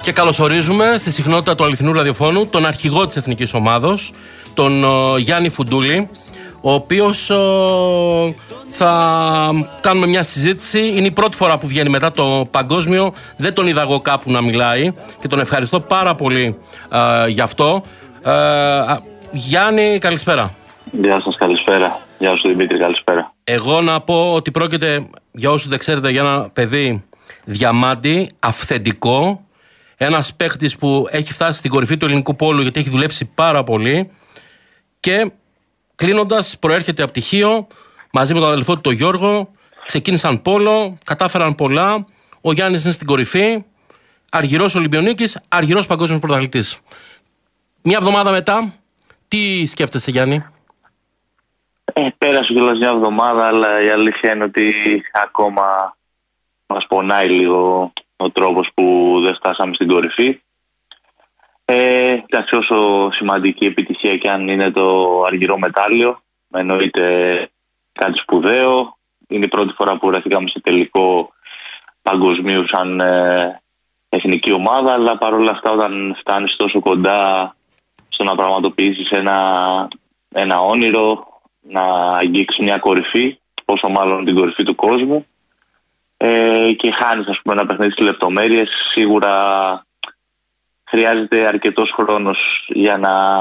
Και καλωσορίζουμε στη συχνότητα του αληθινού ραδιοφώνου τον αρχηγό της Εθνικής Ομάδος, τον Γιάννη Φουντούλη, ο οποίος θα κάνουμε μια συζήτηση. Είναι η πρώτη φορά που βγαίνει μετά το παγκόσμιο. Δεν τον είδα εγώ κάπου να μιλάει και τον ευχαριστώ πάρα πολύ γι' αυτό. Γιάννη, καλησπέρα. Γεια σας, καλησπέρα. Γεια σου Δημήτρη, καλησπέρα. Εγώ να πω ότι πρόκειται, για όσους δεν ξέρετε, για ένα παιδί διαμάντι, αυθεντικό. Ένας παίχτης που έχει φτάσει στην κορυφή του ελληνικού πόλου γιατί έχει δουλέψει πάρα πολύ. Και κλείνοντας, προέρχεται από πτυχίο μαζί με τον αδελφό του τον Γιώργο. Ξεκίνησαν πόλο, κατάφεραν πολλά. Ο Γιάννης είναι στην κορυφή. Αργυρός Ολυμπιονίκης, αργυρός παγκόσμιος πρωταθλητής. Μια εβδομάδα μετά, τι σκέφτεσαι, Γιάννη? Πέρασε κιόλας μια εβδομάδα, αλλά η αλήθεια είναι ότι ακόμα μας πονάει λίγο ο τρόπος που δεν φτάσαμε στην κορυφή. Εντάξει, όσο σημαντική επιτυχία και αν είναι το αργυρό μετάλλιο, εννοείται κάτι σπουδαίο. Είναι η πρώτη φορά που βρεθήκαμε σε τελικό παγκοσμίου σαν εθνική ομάδα, αλλά παρόλα αυτά όταν φτάνεις τόσο κοντά στο να πραγματοποιήσεις ένα όνειρο, να αγγίξεις μια κορυφή, πόσο μάλλον την κορυφή του κόσμου, και χάνεις, ας πούμε, ένα παιχνίδι στις λεπτομέρειες, σίγουρα χρειάζεται αρκετός χρόνος για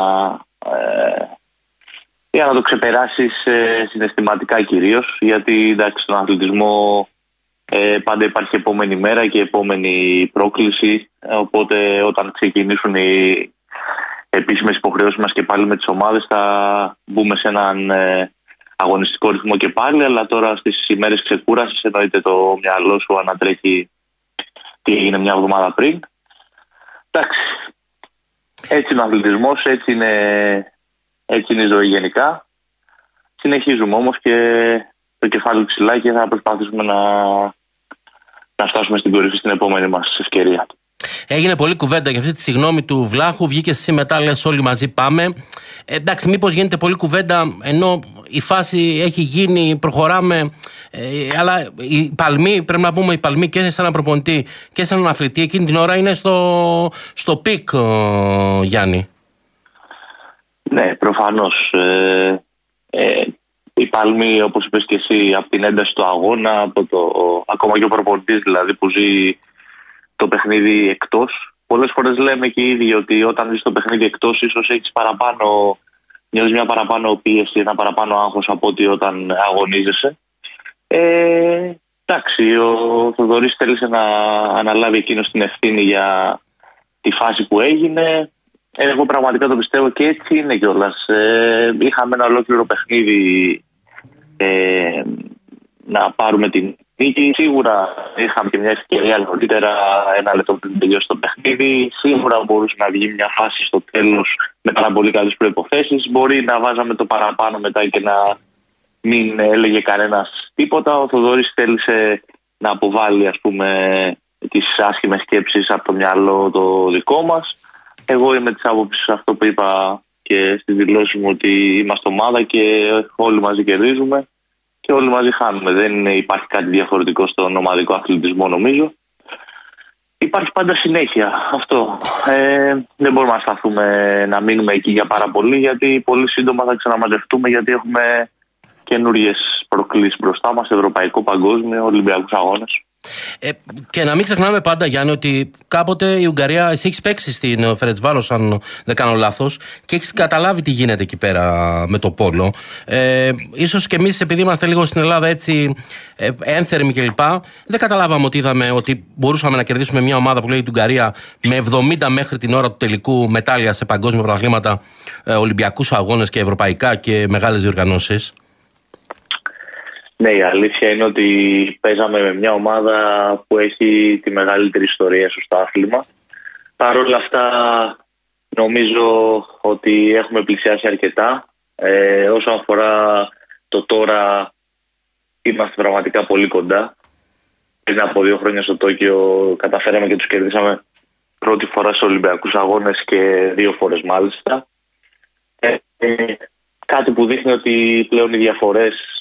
να το ξεπεράσεις συναισθηματικά κυρίως, γιατί εντάξει, στον αθλητισμό πάντα υπάρχει επόμενη μέρα και επόμενη πρόκληση, οπότε όταν ξεκινήσουν οι επίσημες υποχρεώσεις μας και πάλι με τις ομάδες θα μπούμε σε έναν αγωνιστικό ρυθμό και πάλι, αλλά τώρα στις ημέρες ξεκούρασης εννοείται το μυαλό σου ανατρέχει τι έγινε μια εβδομάδα πριν. Εντάξει, έτσι είναι ο αθλητισμός, έτσι είναι η ζωή γενικά. Συνεχίζουμε όμως και το κεφάλι ψηλά και θα προσπαθήσουμε να φτάσουμε στην κορυφή στην επόμενη μας ευκαιρία. Έγινε πολλή κουβέντα για αυτή τη συγγνώμη του Βλάχου. Βγήκε εσύ μετά, λες όλοι μαζί πάμε. Εντάξει, μήπως γίνεται πολλή κουβέντα ενώ η φάση έχει γίνει, προχωράμε. Αλλά η παλμή, πρέπει να πούμε, η παλμή και σε έναν προπονητή και σε έναν αθλητή εκείνη την ώρα είναι στο πικ, Γιάννη. Ναι, προφανώς. Η παλμή, όπως είπες και εσύ, από την ένταση του αγώνα, ακόμα και ο προπονητής δηλαδή που ζει το παιχνίδι εκτός. Πολλές φορές λέμε και οι ίδιοι ότι όταν ζεις το παιχνίδι εκτός, ίσως έχεις νιώθεις μια παραπάνω πίεση, ένα παραπάνω άγχος από ότι όταν αγωνίζεσαι. Εντάξει, ο Θοδωρής θέλησε να αναλάβει εκείνος την ευθύνη για τη φάση που έγινε. Εγώ πραγματικά το πιστεύω και έτσι είναι κιόλας. Είχαμε ένα ολόκληρο παιχνίδι να πάρουμε την νίκη. Σίγουρα είχαμε και μια ευκαιρία νωρίτερα, ένα λεπτό πριν τελειώσει το παιχνίδι. Σίγουρα μπορούσε να βγει μια φάση στο τέλος με πάρα πολύ καλές προϋποθέσεις. Μπορεί να βάζαμε το παραπάνω μετά και να μην έλεγε κανένας τίποτα. Ο Θοδωρής θέλησε να αποβάλει, ας πούμε, τις άσχημες σκέψεις από το μυαλό το δικό μας. Εγώ είμαι της άποψης αυτό που είπα και στη δηλώση μου, ότι είμαστε ομάδα και όλοι μαζί κερδίζουμε και όλοι μαζί χάνουμε. Δεν υπάρχει κάτι διαφορετικό στον ομαδικό αθλητισμό, νομίζω. Υπάρχει πάντα συνέχεια αυτό. Δεν μπορούμε να σταθούμε, να μείνουμε εκεί για πάρα πολύ, γιατί πολύ σύντομα θα ξαναμαζευτούμε, γιατί έχουμε καινούριες προκλήσεις μπροστά μας, ευρωπαϊκό, παγκόσμιο, Ολυμπιακούς αγώνες. Και να μην ξεχνάμε πάντα, Γιάννη, ότι κάποτε η Ουγγαρία, εσύ έχεις παίξει στην Φερεντσβάρος, αν δεν κάνω λάθος, και έχεις καταλάβει τι γίνεται εκεί πέρα με το πόλο. Ίσως και εμείς, επειδή είμαστε λίγο στην Ελλάδα έτσι ένθερμοι κλπ., δεν καταλάβαμε ότι είδαμε ότι μπορούσαμε να κερδίσουμε μια ομάδα που λέει την Ουγγαρία με 70 μέχρι την ώρα του τελικού μετάλλια σε παγκόσμια πρωταθλήματα, Ολυμπιακούς αγώνες και ευρωπαϊκά και μεγάλες διοργανώσεις. Ναι, η αλήθεια είναι ότι παίζαμε με μια ομάδα που έχει τη μεγαλύτερη ιστορία στο άθλημα. Παρ' όλα αυτά, νομίζω ότι έχουμε πλησιάσει αρκετά. Όσον αφορά το τώρα, είμαστε πραγματικά πολύ κοντά. Πριν από 2 χρόνια στο Τόκιο καταφέραμε και τους κερδίσαμε πρώτη φορά στους Ολυμπιακούς αγώνες και 2 φορές μάλιστα. Κάτι που δείχνει ότι πλέον οι διαφορές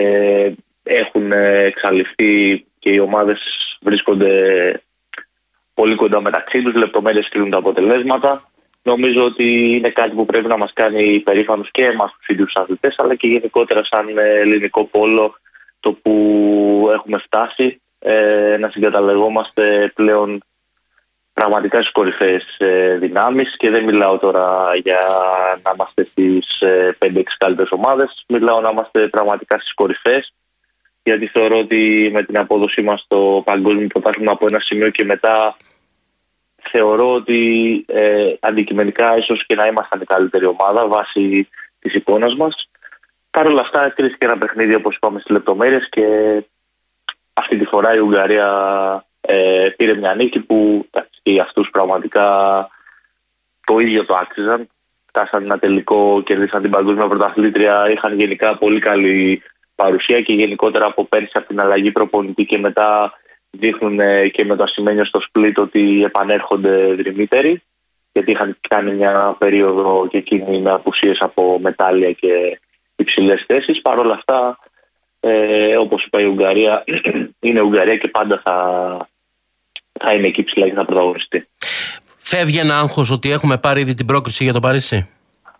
έχουν εξαλειφθεί και οι ομάδες βρίσκονται πολύ κοντά μεταξύ τους, λεπτομέρειες κρίνουν τα αποτελέσματα. Νομίζω ότι είναι κάτι που πρέπει να μας κάνει υπερήφανους και εμάς τους ίδιους αθλητές, αλλά και γενικότερα σαν ελληνικό πόλο, το που έχουμε φτάσει, να συγκαταλεγόμαστε πλέον πραγματικά στις κορυφαίες δυνάμεις, και δεν μιλάω τώρα για να είμαστε στις 5-6 καλύτερες ομάδες, μιλάω να είμαστε πραγματικά στις κορυφαίες, γιατί θεωρώ ότι με την απόδοσή μας στο παγκόσμιο πρωτάθλημα από ένα σημείο και μετά, θεωρώ ότι αντικειμενικά ίσως και να ήμασταν η καλύτερη ομάδα βάσει της εικόνας μας. Παρ' όλα αυτά κρίθηκε ένα παιχνίδι, όπως είπαμε, στις λεπτομέρειες, και αυτή τη φορά η Ουγγαρία πήρε μια νίκη που για αυτούς πραγματικά το ίδιο το άξιζαν. Φτάσαν ένα τελικό, κερδίσαν την παγκόσμια πρωταθλήτρια, είχαν γενικά πολύ καλή παρουσία, και γενικότερα από πέρσι, από την αλλαγή προπονητή και μετά, δείχνουν και με το ασημένιο στο σπλίτ ότι επανέρχονται δρυμύτεροι, γιατί είχαν κάνει μια περίοδο και εκείνοι με απουσίες από μετάλλια και υψηλές θέσεις. Παρ' όλα αυτά, όπως είπα, η Ουγγαρία είναι Ουγγαρία και πάντα θα είναι εκεί ψηλά και θα πρωταγωνιστεί. Φεύγει ένα άγχος ότι έχουμε πάρει ήδη την πρόκριση για το Παρίσι?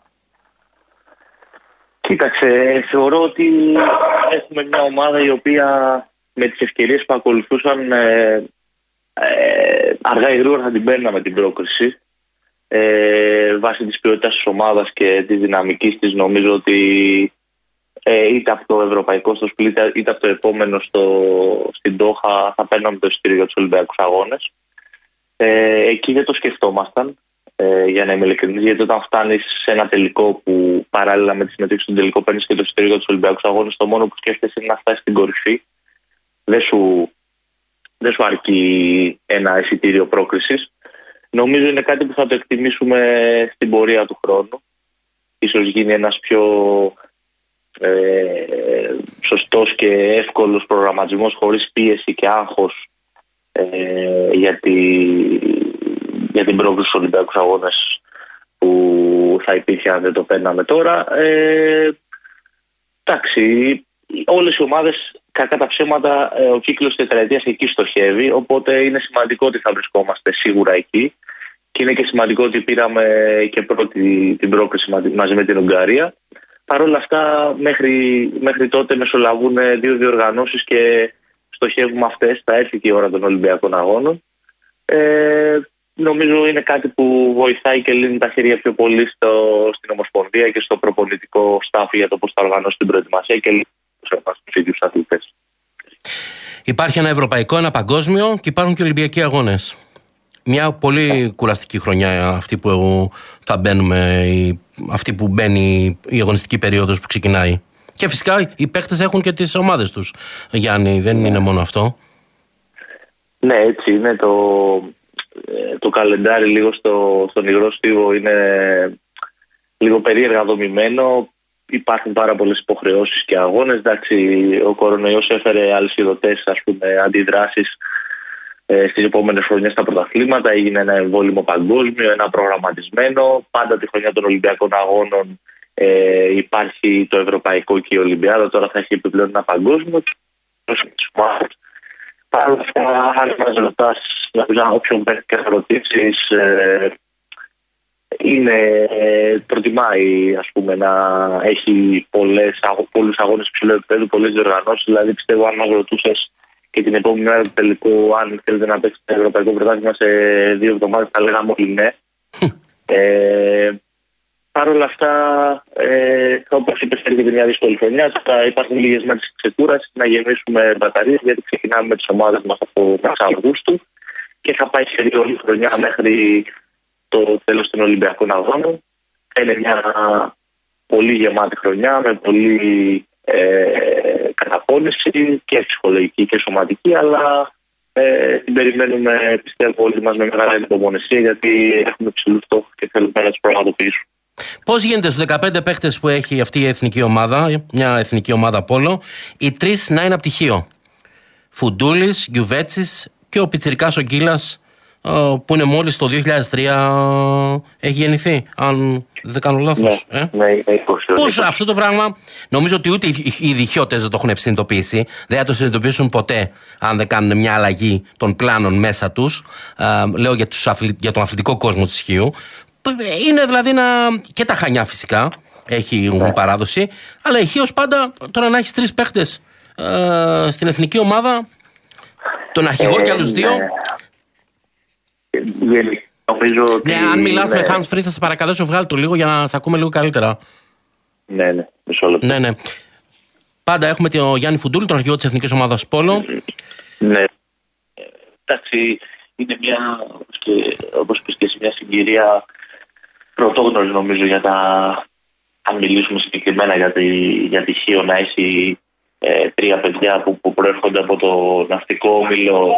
Κοίταξε, θεωρώ ότι έχουμε μια ομάδα η οποία με τις ευκαιρίες που ακολουθούσαν αργά ή γρήγορα θα την παίρναμε την πρόκριση. Βάσει της ποιότητας της ομάδας και της δυναμικής της, νομίζω ότι είτε από το ευρωπαϊκό στο σπλίτ είτε από το επόμενο στην Ντόχα θα παίρναμε το εισιτήριο για τους Ολυμπιακούς Αγώνες. Εκεί δεν το σκεφτόμασταν, για να είμαι ειλικρινής, γιατί όταν φτάνεις σε ένα τελικό που παράλληλα με τη συμμετοχή στον τελικό παίρνεις και το εισιτήριο για τους Ολυμπιακούς Αγώνες, το μόνο που σκέφτεσαι είναι να φτάσεις στην κορυφή. Δεν σου αρκεί ένα εισιτήριο πρόκρισης. Νομίζω είναι κάτι που θα το εκτιμήσουμε στην πορεία του χρόνου. Ίσως γίνει ένας πιο σωστός και εύκολος προγραμματισμός, χωρίς πίεση και άγχος για την πρόκριση στους Ολυμπιακούς Αγώνες που θα υπήρχε αν δεν το παίρναμε τώρα. Εντάξει, όλες οι ομάδες, κακά τα ψέματα, ο κύκλος τετραετίας εκεί στοχεύει, οπότε είναι σημαντικό ότι θα βρισκόμαστε σίγουρα εκεί, και είναι και σημαντικό ότι πήραμε και πρώτη την πρόκριση μαζί με την Ουγγαρία. Παρ' όλα αυτά, μέχρι τότε μεσολαβούν 2 διοργανώσεις και στοχεύουμε αυτές. Θα έρθει και η ώρα των Ολυμπιακών Αγώνων. Νομίζω είναι κάτι που βοηθάει και λύνει τα χέρια πιο πολύ στην Ομοσπονδία και στο προπονητικό staff για το πώς θα οργανώσει την προετοιμασία και λύνει τους ίδιους αθλητές. Υπάρχει ένα ευρωπαϊκό, ένα παγκόσμιο και υπάρχουν και Ολυμπιακοί Αγώνες. Μια πολύ κουραστική χρονιά αυτή που θα μπαίνουμε, αυτή που μπαίνει η αγωνιστική περίοδος που ξεκινάει. Και φυσικά οι παίκτες έχουν και τις ομάδες τους, Γιάννη, δεν είναι μόνο αυτό. Ναι, έτσι είναι. Το καλεντάρι λίγο στον υγρό στίβο είναι λίγο περίεργα δομημένο. Υπάρχουν πάρα πολλές υποχρεώσεις και αγώνες. Εντάξει, ο κορονοϊός έφερε αλυσιδωτές, αντιδράσεις στις επόμενες χρονιές στα πρωταθλήματα. Έγινε ένα εμβόλυμο παγκόσμιο, ένα προγραμματισμένο. Πάντα τη χρονιά των Ολυμπιακών Αγώνων υπάρχει το ευρωπαϊκό και η Ολυμπιάδα. Τώρα θα έχει επιπλέον ένα παγκόσμιο. Παρ' όλα αυτά, αν μας ρωτάς, όποιον παίρνει και θα ρωτήσεις, προτιμάει να έχει πολλούς αγώνες ψηλού επίπεδου, πολλές διοργανώσεις. Δηλαδή, πιστεύω, αν μας ρωτούσες και την επόμενη μέρα του τελικού, αν θέλετε να παίξετε το ευρωπαϊκό πρωτάθλημα σε 2 εβδομάδες, θα λέγαμε όλοι ναι. Παρ' όλα αυτά, όπως είπες, έρχεται μια δύσκολη χρονιά. Θα υπάρχουν λίγες μέρες ξεκούρασης, να γεμίσουμε μπαταρίες, γιατί ξεκινάμε με τις ομάδες μας από μέσα Αυγούστου και θα πάει σε όλη χρονιά μέχρι το τέλος των Ολυμπιακών Αγώνων. Είναι μια πολύ γεμάτη χρονιά με πολύ καταπώνηση και ψυχολογική και σωματική, αλλά την περιμένουμε, πιστεύω, όλοι μας με μεγάλη υπομονησία, γιατί έχουμε ψηλούς στόχους και θέλουμε να τους πραγματοποιήσουμε. Πώς γίνεται στους 15 παίκτες που έχει αυτή η εθνική ομάδα, μια εθνική ομάδα πόλο, οι 3 να είναι από πτυχίο? Φουντούλης, Γιουβέτσης και ο πιτσιρικάς ο Γκίλας που είναι μόλις το 2003 έχει γεννηθεί, αν δεν κάνω λάθος. Ναι, Πώς αυτό το πράγμα, νομίζω ότι ούτε οι διχιώτες δεν το έχουν συνειδητοποιήσει, δεν θα το συνειδητοποιήσουν ποτέ αν δεν κάνουν μια αλλαγή των πλάνων μέσα τους. Λέω για τον αθλητικό κόσμο της Χίου. Είναι δηλαδή και τα Χανιά φυσικά έχει παράδοση, αλλά η Χίος πάντα τώρα να έχει 3 παίχτες στην εθνική ομάδα, τον αρχηγό και άλλους 2. Νομίζω ότι αν μιλάς με hands free θα σε παρακαλέσω βγάλει το λίγο για να σε ακούμε λίγο καλύτερα. Ναι, μισό λεπτό. Ναι. Πάντα έχουμε τον Γιάννη Φουντούλη, τον αρχηγό της εθνικής ομάδας Πόλο. Ναι. Εντάξει, είναι μια, όπως πεις και εσύ, μια συγκυρία πρωτόγνωρη νομίζω αν μιλήσουμε συγκεκριμένα για τη Χίο, να έχει 3 παιδιά που προέρχονται από το ναυτικό όμιλο.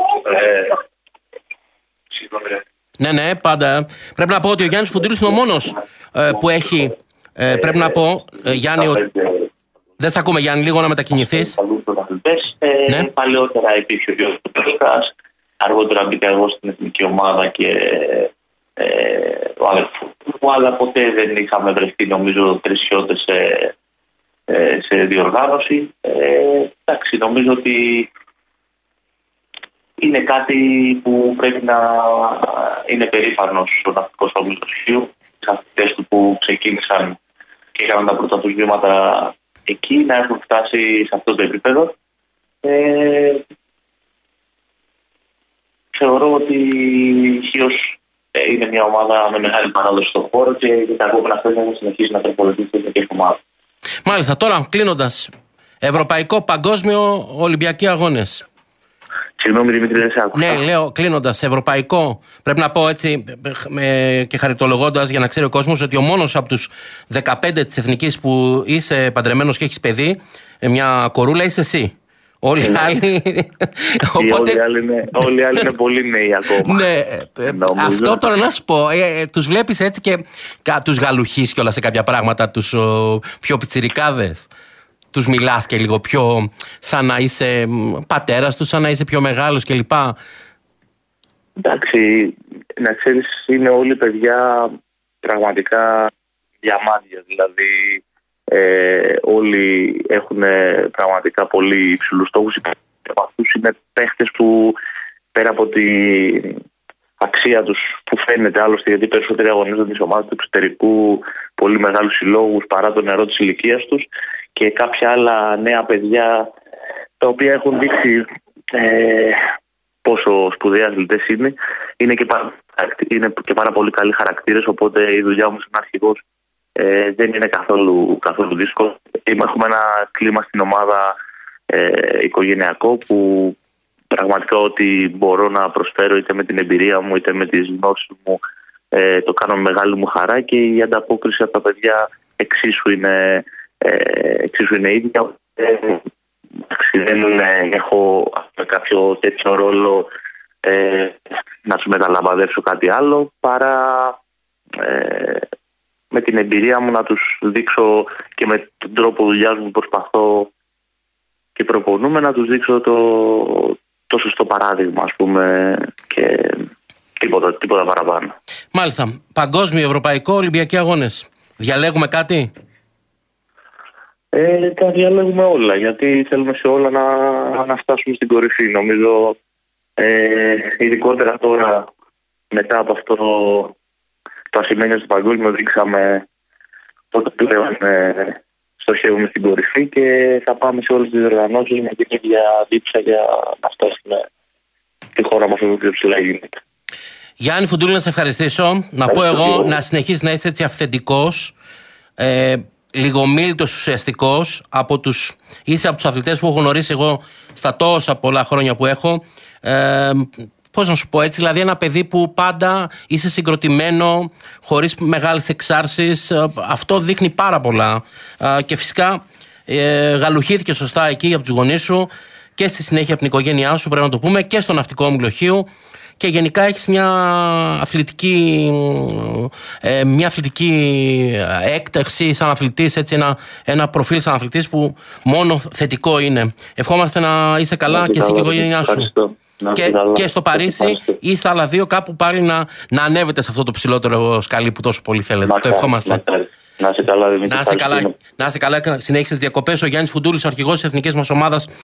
Ναι, πάντα. Πρέπει να πω ότι ο Γιάννης Φουντούλης είναι ο μόνος που έχει. Πρέπει να πω, Γιάννη, δεν σε ακούμε, Γιάννη, λίγο να μετακινηθείς. Παλαιότερα υπήρχε ο Γιώργος Πετρούσκας, αργότερα μπήκα εγώ στην εθνική ομάδα και ο αδερφός μου, αλλά ποτέ δεν είχαμε βρεθεί νομίζω 3 χιώτες σε διοργάνωση. Εντάξει, νομίζω ότι είναι κάτι που πρέπει να είναι περήφανος ο ναυτικός όμιλος του Χίου, τις αθλητές του που ξεκίνησαν και έκαναν τα πρώτα τους βήματα εκεί, να έχουν φτάσει σε αυτό το επίπεδο. Θεωρώ ότι η Χίος είναι μια ομάδα με μεγάλη παράδοση στον χώρο και τα επόμενα χρόνια θα συνεχίσει να τροφοδοτεί την εθνική ομάδα. Μάλιστα, τώρα κλείνοντας, ευρωπαϊκό, παγκόσμιο, Ολυμπιακοί αγώνες. Συγγνώμη Δημήτρη, δεν σε άκουσα. Ναι, λέω κλείνοντας, ευρωπαϊκό. Πρέπει να πω έτσι και χαριτολογώντας για να ξέρει ο κόσμος ότι ο μόνος από τους 15 της εθνικής που είσαι παντρεμένος και έχεις παιδί, μια κορούλα, είσαι εσύ. Όλοι οι άλλοι. Όλοι οι άλλοι είναι πολύ νέοι ακόμα. Ναι, αυτό τώρα να σου πω. Τους βλέπεις έτσι και τους γαλουχείς κιόλας σε κάποια πράγματα, τους πιο πιτσιρικάδες. Τους μιλάς και λίγο πιο σαν να είσαι πατέρας τους, σαν να είσαι πιο μεγάλος κλπ. Εντάξει, να ξέρεις, είναι όλοι παιδιά πραγματικά διαμάντια. Δηλαδή όλοι έχουν πραγματικά πολύ υψηλούς στόχους. Από αυτούς είναι παίχτες που πέρα από την αξία τους που φαίνεται άλλωστε, γιατί περισσότεροι αγωνίζονται στις ομάδες του εξωτερικού, πολύ μεγάλους συλλόγους παρά το νερό της ηλικίας τους, και κάποια άλλα νέα παιδιά τα οποία έχουν δείξει πόσο σπουδαίοι αθλητές είναι και πάρα πολύ καλοί χαρακτήρες, οπότε η δουλειά μου σαν αρχηγός δεν είναι καθόλου δύσκολο. Έχουμε ένα κλίμα στην ομάδα οικογενειακό που πραγματικά ό,τι μπορώ να προσφέρω είτε με την εμπειρία μου είτε με τις γνώσεις μου το κάνω με μεγάλη μου χαρά, και η ανταπόκριση από τα παιδιά εξίσου είναι ίδια. Δεν έχω κάποιο τέτοιο ρόλο να σου μεταλαμπαδεύσω κάτι άλλο παρά με την εμπειρία μου να τους δείξω και με τον τρόπο δουλειάς μου προσπαθώ και προπονούμε να τους δείξω το σωστό παράδειγμα, ας πούμε, και τίποτα παραπάνω. Μάλιστα. Παγκόσμιο, ευρωπαϊκό, Ολυμπιακοί αγώνες. Διαλέγουμε κάτι? Τα διαλέγουμε όλα, γιατί θέλουμε σε όλα να φτάσουμε στην κορυφή. Νομίζω ειδικότερα τώρα μετά από αυτό το ασημένιο στο παγκόσμιο δείξαμε ότι πλέον στοχεύουμε στην κορυφή και θα πάμε σε όλες τις διοργανώσεις με την ίδια δίψα για να φτάσουμε τη χώρα μας εδώ πιο ψηλά γίνεται. Γιάννη Φουντούλη, να σε ευχαριστήσω. Να πω εγώ να συνεχίσεις να είσαι έτσι αυθεντικός, λιγομίλητος, ουσιαστικός. Είσαι από τους αθλητές που έχω γνωρίσει εγώ στα τόσα πολλά χρόνια που έχω. Πώς να σου πω έτσι, δηλαδή ένα παιδί που πάντα είσαι συγκροτημένο, χωρίς μεγάλες εξάρσεις. Αυτό δείχνει πάρα πολλά. Και φυσικά γαλουχήθηκε σωστά εκεί από τους γονείς σου και στη συνέχεια από την οικογένειά σου, πρέπει να το πούμε, και στο ναυτικό όμιλο Χίου. Και γενικά έχεις μια αθλητική έκταξη σαν αθλητής, έτσι ένα προφίλ σαν αθλητής που μόνο θετικό είναι. Ευχόμαστε να είσαι καλά και εσύ και η οικογένειά σου. Ευχαριστώ. Και στο Παρίσι ή στα άλλα δύο, κάπου πάλι να ανέβετε σε αυτό το ψηλότερο σκαλί που τόσο πολύ θέλετε. Το ευχόμαστε. Να είσαι καλά, Δημήτρη. Να είσαι καλά. Συνέχισε τις διακοπές. Ο Γιάννης Φουντούλης, ο αρχηγός της εθνικής μας ομάδας